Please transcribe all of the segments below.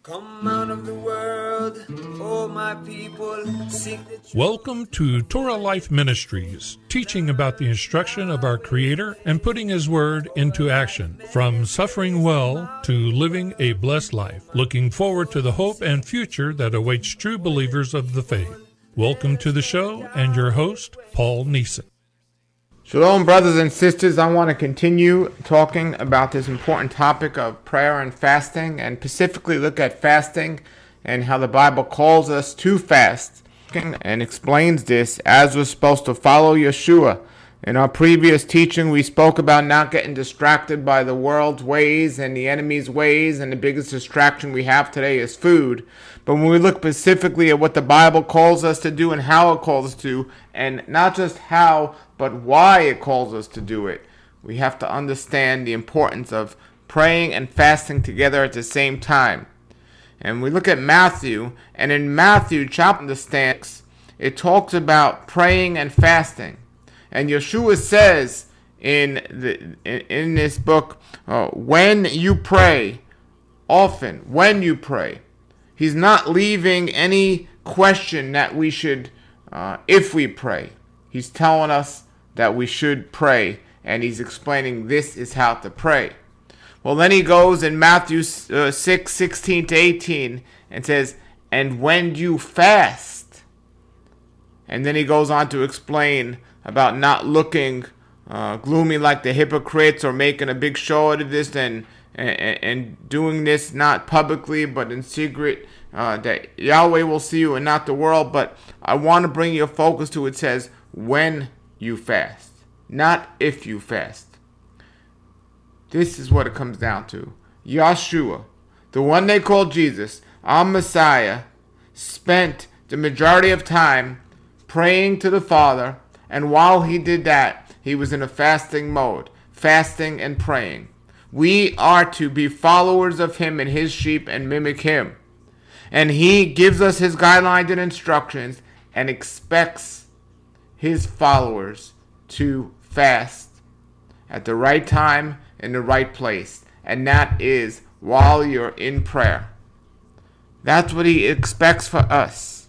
Come out of the world, oh my people, seek the truth. Welcome to Torah Life Ministries, teaching about the instruction of our Creator and putting His Word into action, from suffering well to living a blessed life, looking forward to the hope and future that awaits true believers of the faith. Welcome to the show and your host, Paul Neeson. Shalom, brothers and sisters. I want to continue talking about this important topic of prayer and fasting, and specifically look at fasting and how the Bible calls us to fast and explains this as we're supposed to follow Yeshua. In our previous teaching, we spoke about not getting distracted by the world's ways and the enemy's ways, and the biggest distraction we have today is food. But when we look specifically at what the Bible calls us to do and how it calls us to, and not just how, but why it calls us to do it, we have to understand the importance of praying and fasting together at the same time. And we look at Matthew, and in Matthew chapter 6, it talks about praying and fasting. And Yeshua says in this book, when you pray, often, when you pray, he's not leaving any question that we should, if we pray. He's telling us that we should pray, and he's explaining this is how to pray. Well, then he goes in Matthew 6:16 to 18 and says, and when you fast. And then he goes on to explain about not looking gloomy like the hypocrites or making a big show out of this and doing this not publicly but in secret, that Yahweh will see you and not the world. But I want to bring your focus to, it says when you fast, not if you fast. This is what it comes down to. Yeshua, the one they call Jesus, our Messiah, spent the majority of time praying to the Father, and while he did that, he was in a fasting mode, fasting and praying. We are to be followers of him and his sheep and mimic him. And he gives us his guidelines and instructions and expects his followers to fast at the right time in the right place. And that is while you're in prayer. That's what he expects for us.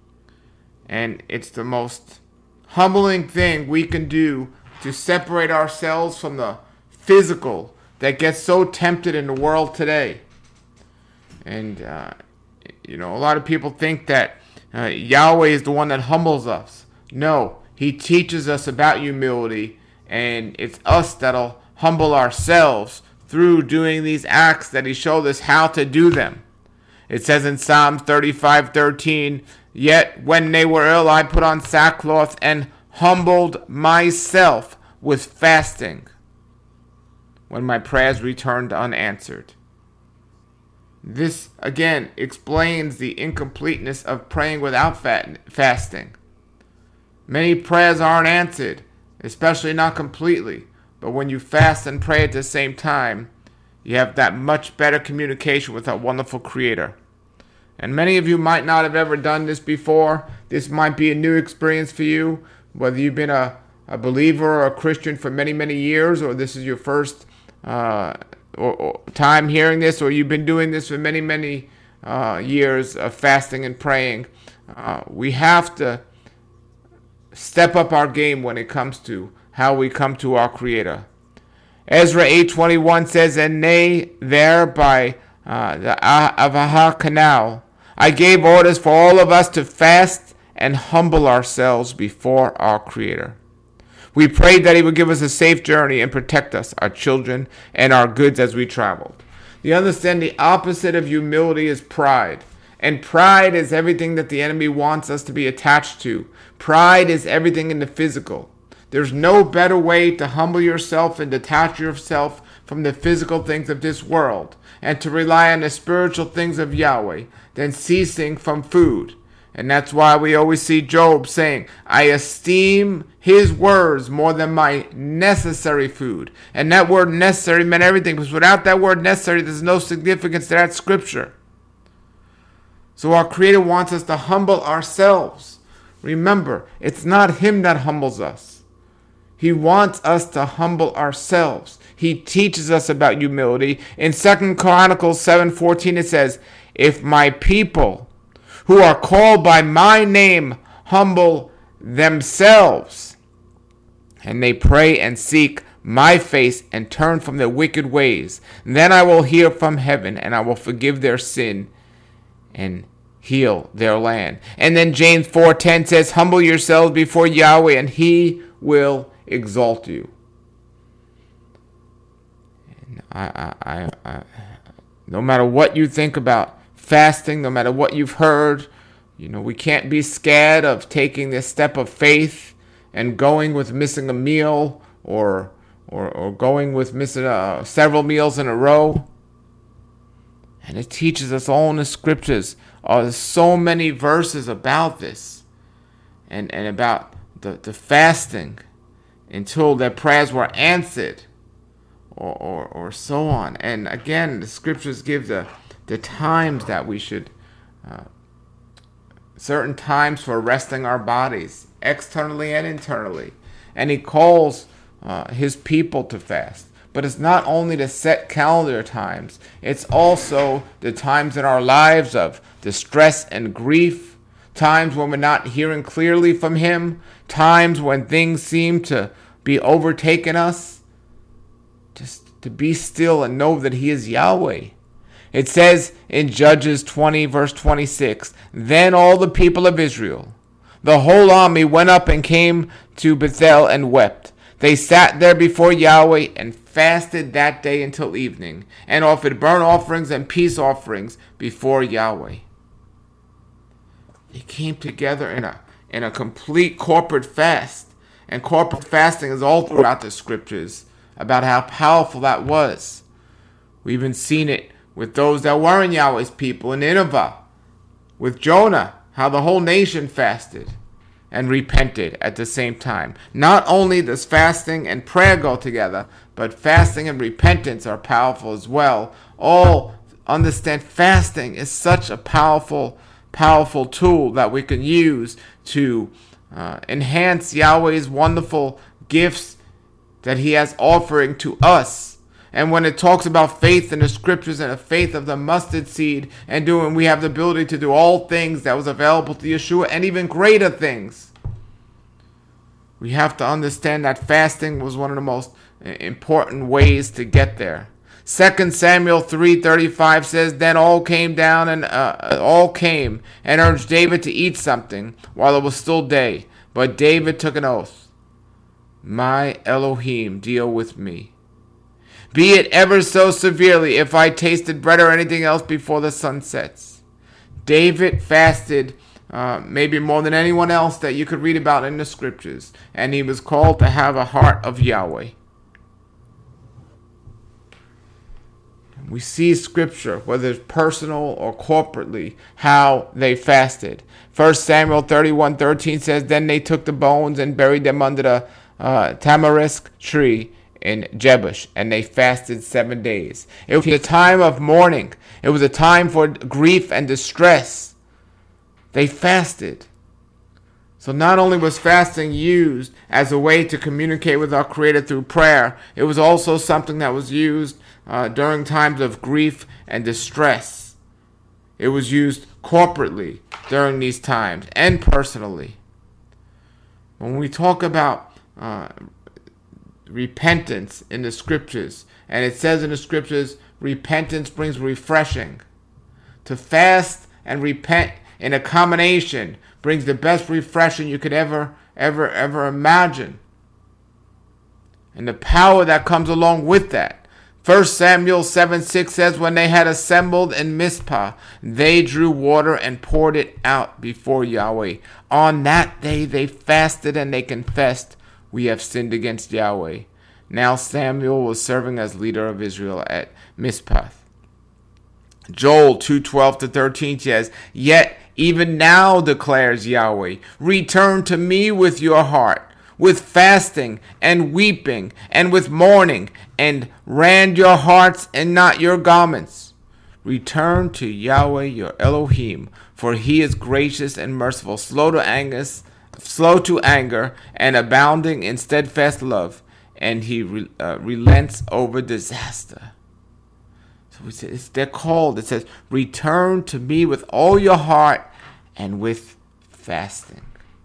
And it's the most humbling thing we can do to separate ourselves from the physical that gets so tempted in the world today. And, a lot of people think that Yahweh is the one that humbles us. No, he teaches us about humility, and it's us that'll humble ourselves through doing these acts that he showed us how to do them. It says in Psalm 35:13, yet when they were ill, I put on sackcloth and humbled myself with fasting when my prayers returned unanswered. This, again, explains the incompleteness of praying without fasting. Many prayers aren't answered, especially not completely. But when you fast and pray at the same time, you have that much better communication with our wonderful Creator. And many of you might not have ever done this before. This might be a new experience for you, whether you've been a believer or a Christian for many, many years, or this is your first or time hearing this, or you've been doing this for many, many years of fasting and praying. We have to step up our game when it comes to how we come to our Creator. Ezra 8:21 says, and they there by the Avahah Canal, I gave orders for all of us to fast and humble ourselves before our Creator. We prayed that he would give us a safe journey and protect us, our children, and our goods as we traveled. You understand, the opposite of humility is pride. And pride is everything that the enemy wants us to be attached to. Pride is everything in the physical. There's no better way to humble yourself and detach yourself from the physical things of this world and to rely on the spiritual things of Yahweh than ceasing from food. And that's why we always see Job saying, I esteem his words more than my necessary food. And that word necessary meant everything, because without that word necessary, there's no significance to that scripture. So our Creator wants us to humble ourselves. Remember, it's not him that humbles us. He wants us to humble ourselves. He teaches us about humility. In 2 Chronicles 7:14 it says, if my people who are called by my name humble themselves, and they pray and seek my face and turn from their wicked ways, then I will hear from heaven and I will forgive their sin and heal their land. And then James 4:10 says, humble yourselves before Yahweh and he will exalt you. And no matter what you think about fasting, no matter what you've heard, we can't be scared of taking this step of faith and going with missing a meal or going with missing several meals in a row. And it teaches us all in the scriptures. There's so many verses about this and about the fasting until their prayers were answered or so on. And again, the scriptures give the times that we should, certain times for resting our bodies, externally and internally. And he calls his people to fast. But it's not only the set calendar times, it's also the times in our lives of distress and grief, times when we're not hearing clearly from him, times when things seem to be overtaking us. Just to be still and know that he is Yahweh. It says in Judges 20 verse 26, then all the people of Israel, the whole army, went up and came to Bethel and wept. They sat there before Yahweh and fasted that day until evening, and offered burnt offerings and peace offerings before Yahweh. They came together in a complete corporate fast. And corporate fasting is all throughout the scriptures about how powerful that was. We even seen it with those that weren't Yahweh's people in Nineveh, with Jonah, how the whole nation fasted and repented at the same time. Not only does fasting and prayer go together, but fasting and repentance are powerful as well. All understand fasting is such a powerful tool that we can use to enhance Yahweh's wonderful gifts that he has offering to us. And when it talks about faith in the scriptures and the faith of the mustard seed and we have the ability to do all things that was available to Yeshua and even greater things. We have to understand that fasting was one of the most important ways to get there. 2 Samuel 3:35 says, then all came and urged David to eat something while it was still day. But David took an oath. My Elohim, deal with me. Be it ever so severely if I tasted bread or anything else before the sun sets. David fasted maybe more than anyone else that you could read about in the scriptures. And he was called to have a heart of Yahweh. We see scripture, whether it's personal or corporately, how they fasted. 1 Samuel 31:13 says, then they took the bones and buried them under the tamarisk tree in Jebush, and they fasted 7 days. It was a time of mourning. It was a time for grief and distress. They fasted. So not only was fasting used as a way to communicate with our Creator through prayer, it was also something that was used during times of grief and distress. It was used corporately during these times and personally. When we talk about repentance in the scriptures, and it says in the scriptures, repentance brings refreshing. To fast and repent in a combination brings the best refreshing you could ever imagine. And the power that comes along with that. 1 Samuel 7:6 says, when they had assembled in Mizpah, they drew water and poured it out before Yahweh. On that day they fasted and they confessed, we have sinned against Yahweh. Now Samuel was serving as leader of Israel at Mizpah. Joel 2:12-13 says, yet even now declares Yahweh, return to me with your heart, with fasting and weeping and with mourning, and rend your hearts and not your garments. Return to Yahweh your Elohim, for he is gracious and merciful, slow to anger, and abounding in steadfast love, and he relents over disaster. So they're called. It says, return to me with all your heart and with fasting.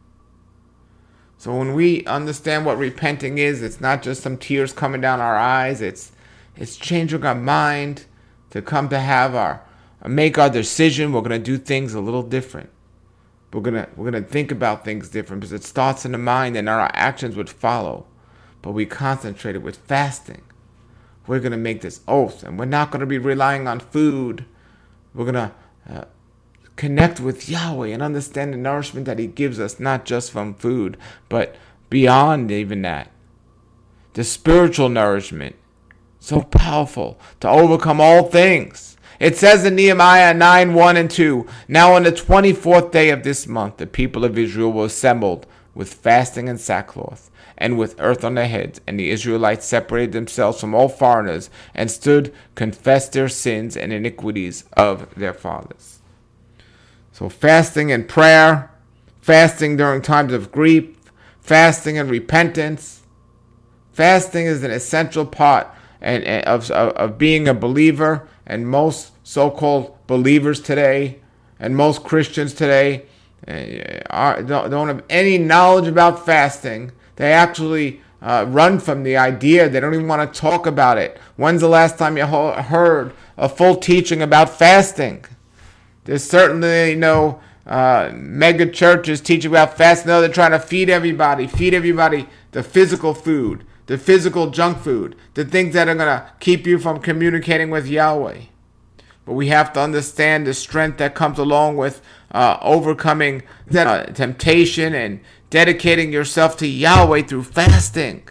So when we understand what repenting is, it's not just some tears coming down our eyes. It's changing our mind to come to make our decision. We're going to do things a little different. We're gonna think about things different because it starts in the mind and our actions would follow. But we concentrated with fasting. We're going to make this oath, and we're not going to be relying on food. We're going to connect with Yahweh and understand the nourishment that He gives us, not just from food, but beyond even that. The spiritual nourishment, so powerful to overcome all things. It says in Nehemiah 9:1-2, now on the 24th day of this month, the people of Israel were assembled with fasting and sackcloth, and with earth on their heads. And the Israelites separated themselves from all foreigners, and stood, confessed their sins and iniquities of their fathers. So fasting and prayer, fasting during times of grief, fasting and repentance. Fasting is an essential part of being a believer, and most so-called believers today and most Christians today don't have any knowledge about fasting. They actually run from the idea. They don't even want to talk about it. When's the last time you heard a full teaching about fasting? There's certainly no mega churches teaching about fasting. No, they're trying to feed everybody the physical food, the physical junk food, the things that are going to keep you from communicating with Yahweh. But we have to understand the strength that comes along with overcoming temptation and dedicating yourself to Yahweh through fasting.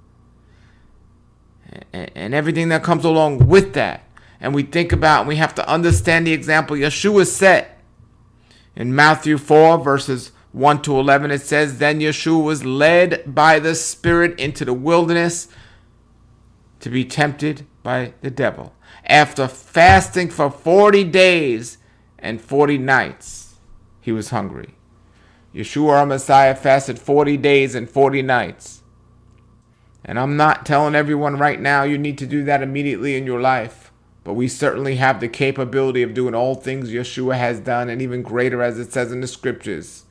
And everything that comes along with that. And we think about, and we have to understand the example Yeshua set. In Matthew 4, verses 1-11, it says, then Yeshua was led by the Spirit into the wilderness to be tempted by the devil. After fasting for 40 days and 40 nights, he was hungry. Yeshua, our Messiah, fasted 40 days and 40 nights. And I'm not telling everyone right now you need to do that immediately in your life. But we certainly have the capability of doing all things Yeshua has done, and even greater, as it says in the scriptures.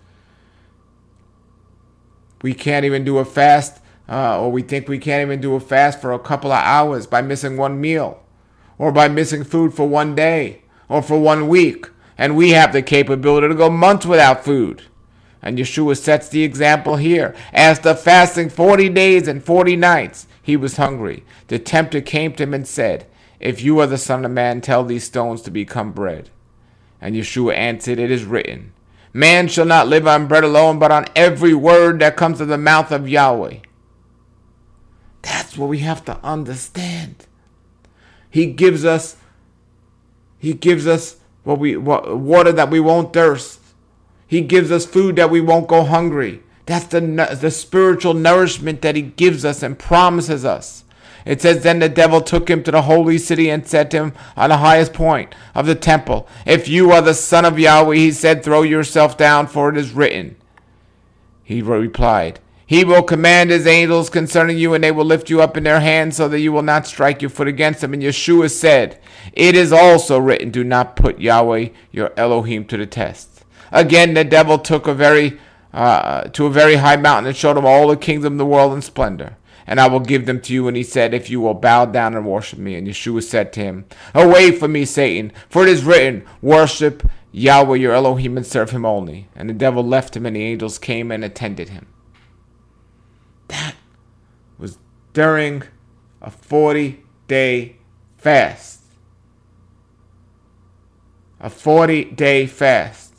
We can't even do a fast, or we think we can't even do a fast for a couple of hours by missing one meal, or by missing food for one day, or for 1 week. And we have the capability to go months without food. And Yeshua sets the example here. After fasting 40 days and 40 nights, he was hungry. The tempter came to him and said, if you are the Son of Man, tell these stones to become bread. And Yeshua answered, it is written, man shall not live on bread alone, but on every word that comes to the mouth of Yahweh. That's what we have to understand. He gives us water that we won't thirst. He gives us food that we won't go hungry. That's the spiritual nourishment that he gives us and promises us. It says, then the devil took him to the holy city and said to him on the highest point of the temple, if you are the Son of Yahweh, he said, throw yourself down, for it is written. He replied, he will command his angels concerning you, and they will lift you up in their hands so that you will not strike your foot against them. And Yeshua said, it is also written, do not put Yahweh your Elohim to the test. Again, the devil took to a very high mountain and showed him all the kingdom of the world in splendor. And I will give them to you. And he said, if you will bow down and worship me. And Yeshua said to him, away from me, Satan, for it is written, worship Yahweh your Elohim and serve him only. And the devil left him, and the angels came and attended him. That was during a 40-day fast. A 40-day fast.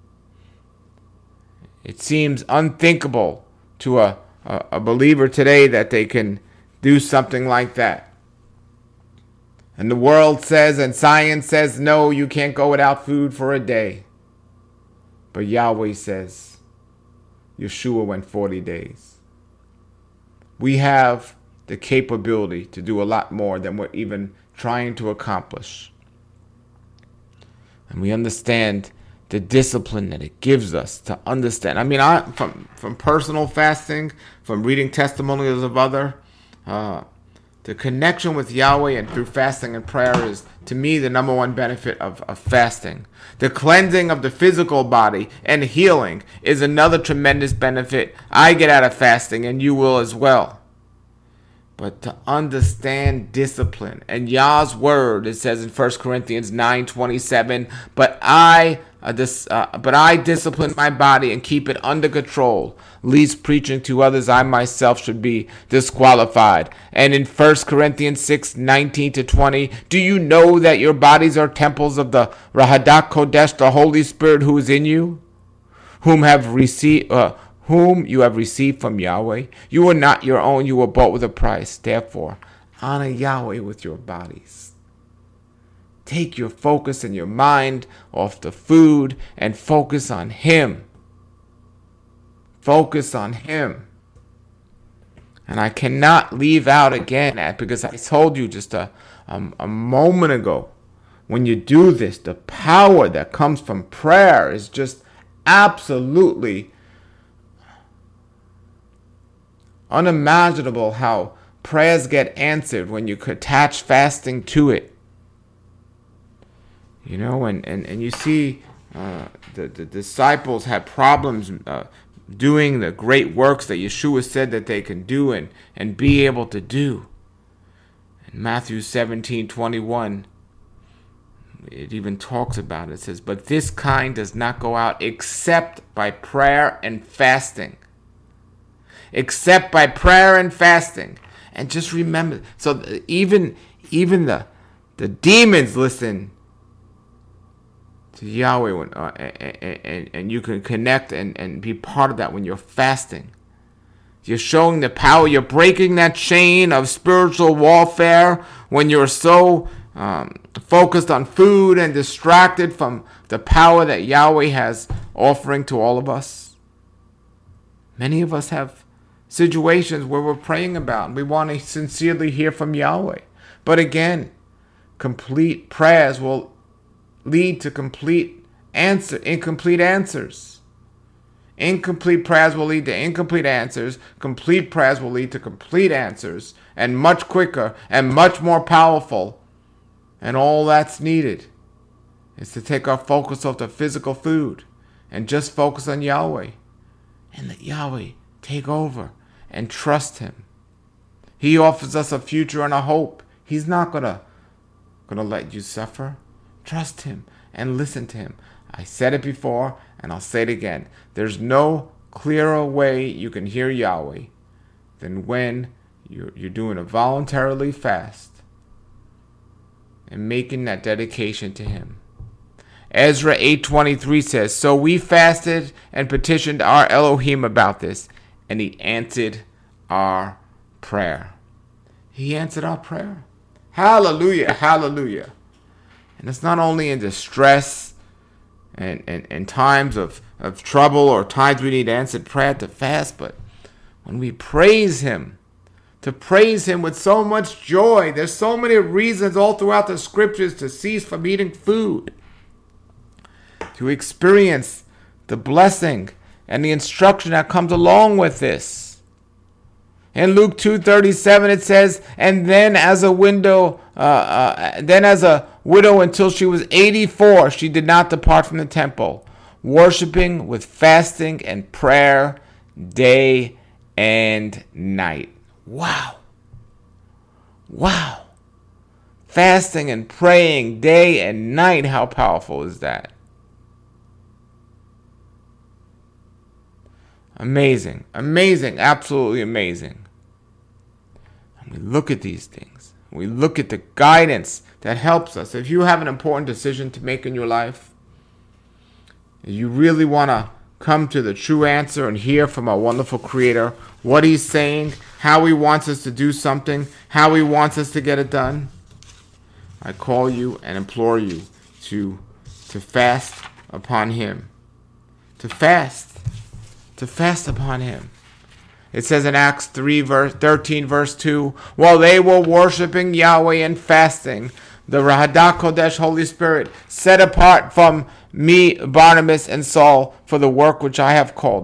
It seems unthinkable to a believer today that they can do something like that. And the world says, and science says, no, you can't go without food for a day. But Yahweh says, Yeshua went 40 days. We have the capability to do a lot more than we're even trying to accomplish. And we understand the discipline that it gives us to understand. I mean, from personal fasting, from reading testimonials of other The connection with Yahweh and through fasting and prayer is, to me, the number one benefit of fasting. The cleansing of the physical body and healing is another tremendous benefit I get out of fasting, and you will as well. But to understand discipline and Yah's word, it says in 1 Corinthians 9:27, but I discipline my body and keep it under control, lest preaching to others I myself should be disqualified. And in 1 Corinthians 6:19-20, do you know that your bodies are temples of the Rahadak Kodesh, the Holy Spirit who is in you, whom you have received from Yahweh? You are not your own, you were bought with a price. Therefore, honor Yahweh with your bodies. Take your focus and your mind off the food and focus on Him. Focus on Him. And I cannot leave out again, because I told you just a moment ago, when you do this, the power that comes from prayer is just absolutely unimaginable. How prayers get answered when you attach fasting to it. You know, and you see the disciples had problems doing the great works that Yeshua said that they can do and be able to do. In Matthew 17:21, it even talks about it. It says, but this kind does not go out except by prayer and fasting. Except by prayer and fasting. And just remember, so even the demons listen to Yahweh when, and you can connect and be part of that when you're fasting. You're showing the power. You're breaking that chain of spiritual warfare when you're so focused on food and distracted from the power that Yahweh has offering to all of us. Many of us have situations where we're praying about and we want to sincerely hear from Yahweh. But again, complete prayers will lead to incomplete answers. Incomplete prayers will lead to incomplete answers. Complete prayers will lead to complete answers, and much quicker and much more powerful. And all that's needed is to take our focus off the physical food and just focus on Yahweh, and let Yahweh take over and trust Him. He offers us a future and a hope. He's not gonna let you suffer. Trust Him and listen to Him. I said it before and I'll say it again. There's no clearer way you can hear Yahweh than when you're doing a voluntarily fast and making that dedication to Him. Ezra 8:23 says, so we fasted and petitioned our Elohim about this, and He answered our prayer. He answered our prayer. Hallelujah, hallelujah. And it's not only in distress and times of trouble or times we need answered prayer to fast, but when we praise Him, to praise Him with so much joy. There's so many reasons all throughout the scriptures to cease from eating food, to experience the blessing and the instruction that comes along with this. In Luke 2:37 it says, and then as a widow until she was 84, she did not depart from the temple, worshiping with fasting and prayer day and night. Wow. Wow. Fasting and praying day and night. How powerful is that? Amazing. Amazing. Absolutely amazing. And we look at these things. We look at the guidance that helps us. If you have an important decision to make in your life, you really want to come to the true answer and hear from our wonderful Creator, what He's saying, how He wants us to do something, how He wants us to get it done, I call you and implore you to fast upon Him. To fast upon Him. It says in Acts 13, verse 2, while they were worshiping Yahweh and fasting, the Rahadak Kodesh, Holy Spirit, set apart from me Barnabas and Saul for the work which I have called them.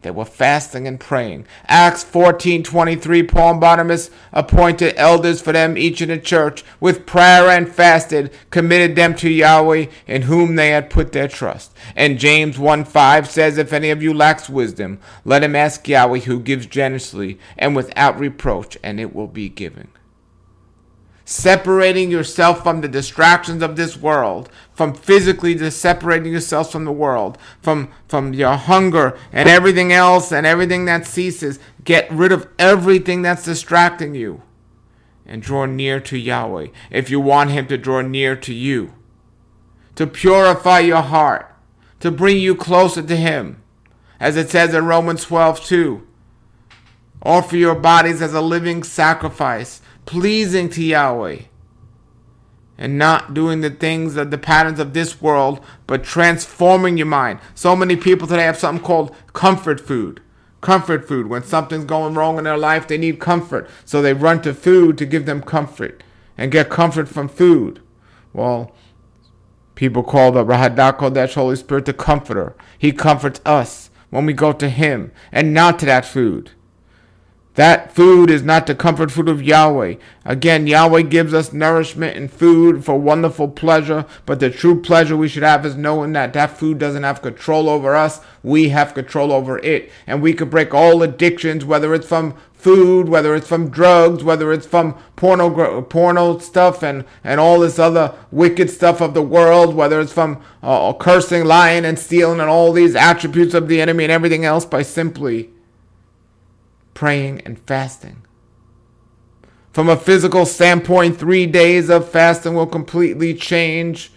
They were fasting and praying. Acts 14:23, Paul and Barnabas appointed elders for them each in the church, with prayer and fasted, committed them to Yahweh, in whom they had put their trust. And James 1:5 says, if any of you lacks wisdom, let him ask Yahweh, who gives generously and without reproach, and it will be given. Separating yourself from the distractions of this world, from physically just separating yourself from the world, from your hunger and everything else and everything that ceases. Get rid of everything that's distracting you and draw near to Yahweh if you want him to draw near to you, to purify your heart, to bring you closer to him. As it says in Romans 12:2, offer your bodies as a living sacrifice, pleasing to Yahweh, and not doing the things of the patterns of this world, but transforming your mind. So many people today have something called comfort food. Comfort food. When something's going wrong in their life, they need comfort. So they run to food to give them comfort and get comfort from food. Well, people call the Rahadah Kodesh Holy Spirit the comforter. He comforts us when we go to him and not to that food. That food is not the comfort food of Yahweh. Again, Yahweh gives us nourishment and food for wonderful pleasure, but the true pleasure we should have is knowing that that food doesn't have control over us. We have control over it. And we could break all addictions, whether it's from food, whether it's from drugs, whether it's from porno stuff and all this other wicked stuff of the world, whether it's from cursing, lying, and stealing, and all these attributes of the enemy and everything else, by simply praying and fasting. From a physical standpoint, 3 days of fasting will completely change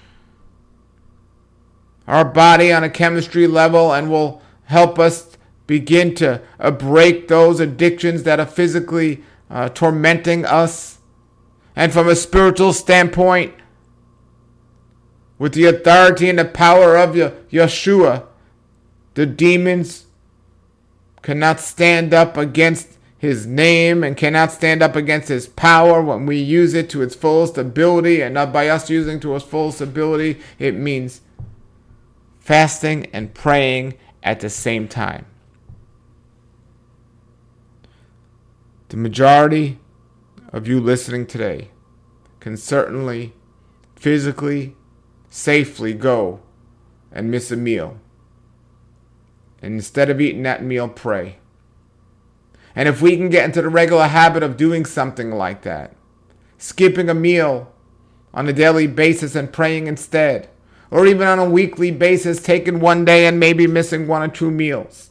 our body on a chemistry level and will help us begin to break those addictions that are physically tormenting us. And from a spiritual standpoint, with the authority and the power of Yeshua, the demons cannot stand up against his name and cannot stand up against his power when we use it to its fullest ability. And not by us using to its fullest ability, it means fasting and praying at the same time. The majority of you listening today can certainly physically, safely go and miss a meal. And instead of eating that meal, pray. And if we can get into the regular habit of doing something like that, skipping a meal on a daily basis and praying instead, or even on a weekly basis, taking one day and maybe missing 1 or 2 meals.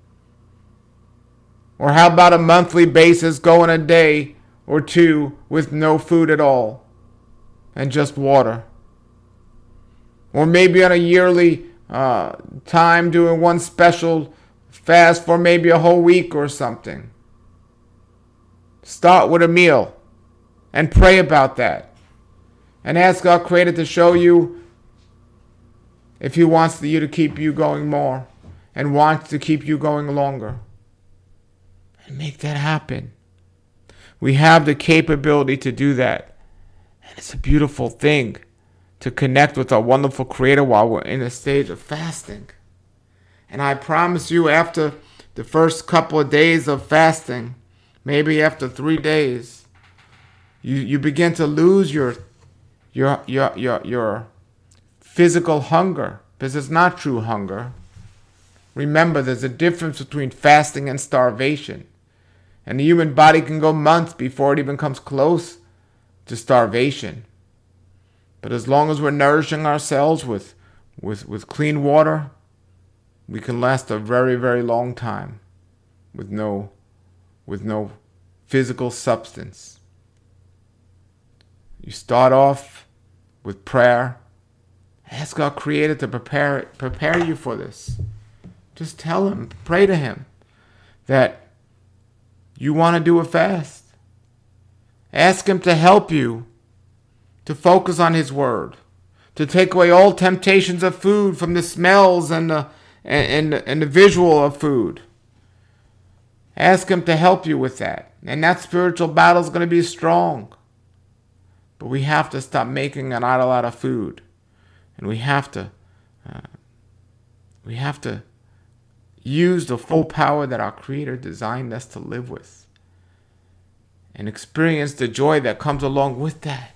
Or how about a monthly basis, going a day or 2 with no food at all and just water. Or maybe on a yearly time doing one special fast for maybe a whole week or something. Start with a meal and pray about that. And ask our Creator to show you if he wants you to keep you going more and wants to keep you going longer. And make that happen. We have the capability to do that. And it's a beautiful thing to connect with our wonderful Creator while we're in a stage of fasting. And I promise you, after the first couple of days of fasting, maybe after 3 days, you begin to lose your physical hunger, because it's not true hunger. Remember, there's a difference between fasting and starvation. And the human body can go months before it even comes close to starvation. But as long as we're nourishing ourselves with clean water, we can last a very, very long time with no physical substance. You start off with prayer. Ask our Creator to prepare you for this. Just tell him, pray to him that you want to do a fast. Ask him to help you to focus on his word, to take away all temptations of food from the smells and the visual of food. Ask him to help you with that. And that spiritual battle is going to be strong. But we have to stop making an idol out of food. And we have to use the full power that our Creator designed us to live with and experience the joy that comes along with that.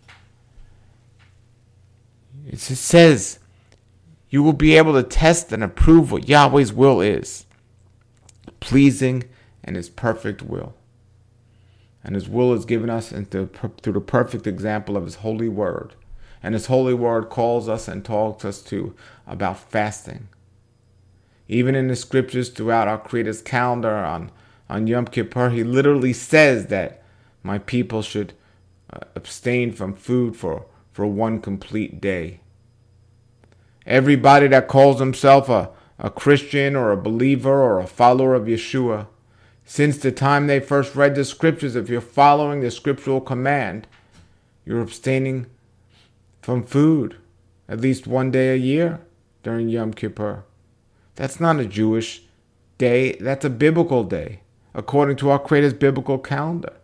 It says you will be able to test and approve what Yahweh's will is, pleasing and His perfect will. And His will is given us through the perfect example of His holy word. And His holy word calls us and talks us about fasting. Even in the scriptures throughout our Creator's calendar on Yom Kippur, He literally says that my people should abstain from food for one complete day. Everybody that calls himself a Christian or a believer or a follower of Yeshua, since the time they first read the scriptures, if you're following the scriptural command, you're abstaining from food at least one day a year during Yom Kippur. That's not a Jewish day. That's a biblical day, according to our Creator's biblical calendar.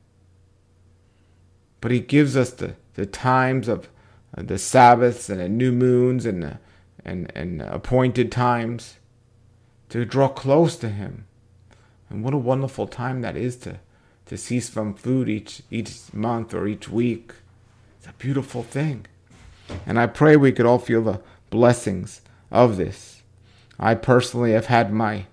But He gives us the times of the Sabbaths and the new moons and appointed times to draw close to Him. And what a wonderful time that is to cease from food each month or each week. It's a beautiful thing. And I pray we could all feel the blessings of this. I personally have had my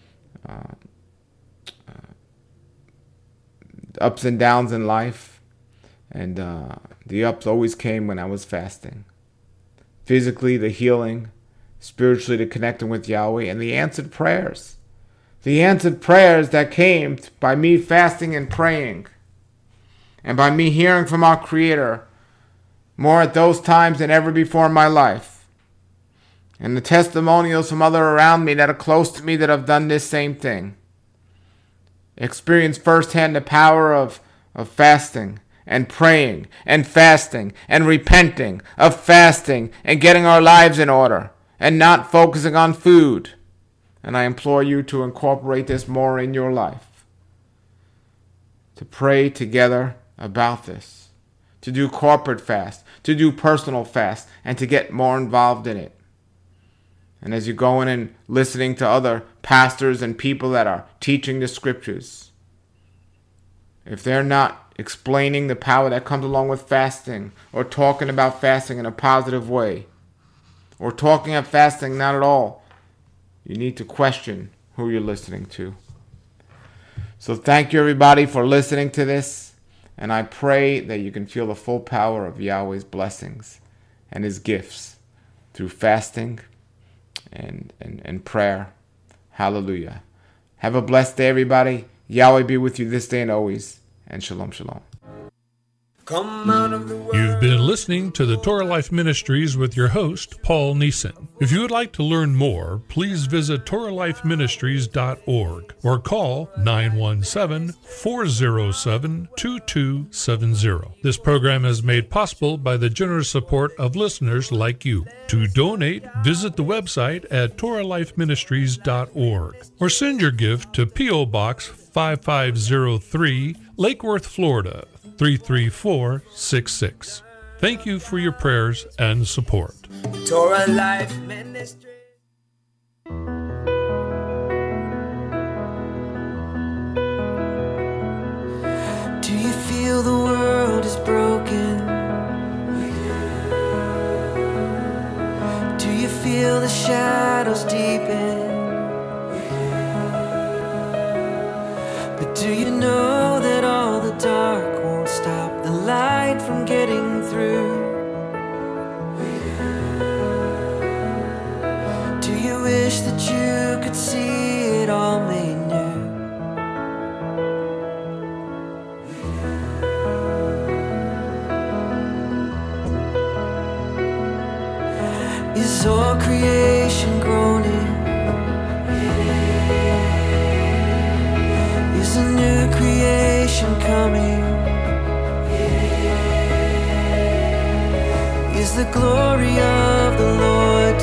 ups and downs in life. And the ups always came when I was fasting. Physically, the healing. Spiritually, the connecting with Yahweh. And the answered prayers. The answered prayers that came by me fasting and praying. And by me hearing from our Creator more at those times than ever before in my life. And the testimonials from others around me that are close to me that have done this same thing. Experience firsthand the power of fasting and praying and fasting and repenting, of fasting and getting our lives in order and not focusing on food. And I implore you to incorporate this more in your life. To pray together about this. To do corporate fast. To do personal fast. And to get more involved in it. And as you go in and listening to other pastors and people that are teaching the scriptures, if they're not explaining the power that comes along with fasting, or talking about fasting in a positive way, or talking of fasting not at all, you need to question who you're listening to. So thank you everybody for listening to this, and I pray that you can feel the full power of Yahweh's blessings and His gifts through fasting and prayer. Hallelujah. Have a blessed day, everybody. Yahweh be with you this day and always. And shalom, shalom. Come out of the world. You've been listening to the Torah Life Ministries with your host, Paul Neeson. If you would like to learn more, please visit TorahLifeMinistries.org or call 917-407-2270. This program is made possible by the generous support of listeners like you. To donate, visit the website at TorahLifeMinistries.org or send your gift to P.O. Box 5503, Lake Worth, Florida, 33466. Thank you for your prayers and support. Torah Life Ministry. Do you feel the world is broken? Do you feel the shadows deepen? But do you know that all the dark won't stop the light from getting through? Do you wish that you could see it all made new? Is all creation groaning? Is a new creation coming? Is the glory of the Lord